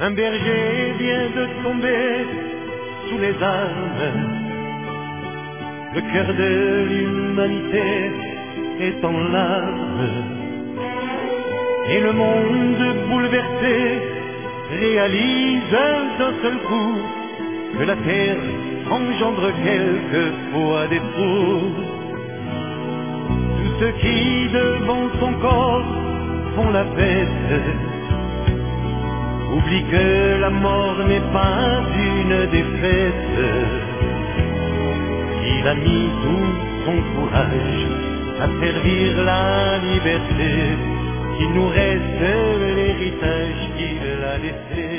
Un berger vient de tomber sous les armes. Le cœur de l'humanité est en larmes. Et le monde bouleversé réalise d'un seul coup que la terre engendre quelquefois des trous. Tous ceux qui devant son corps font la fête oublient que la mort n'est pas une défaite. Il a mis tout son courage à servir la liberté. Qu'il nous reste l'héritage qu'il a laissé.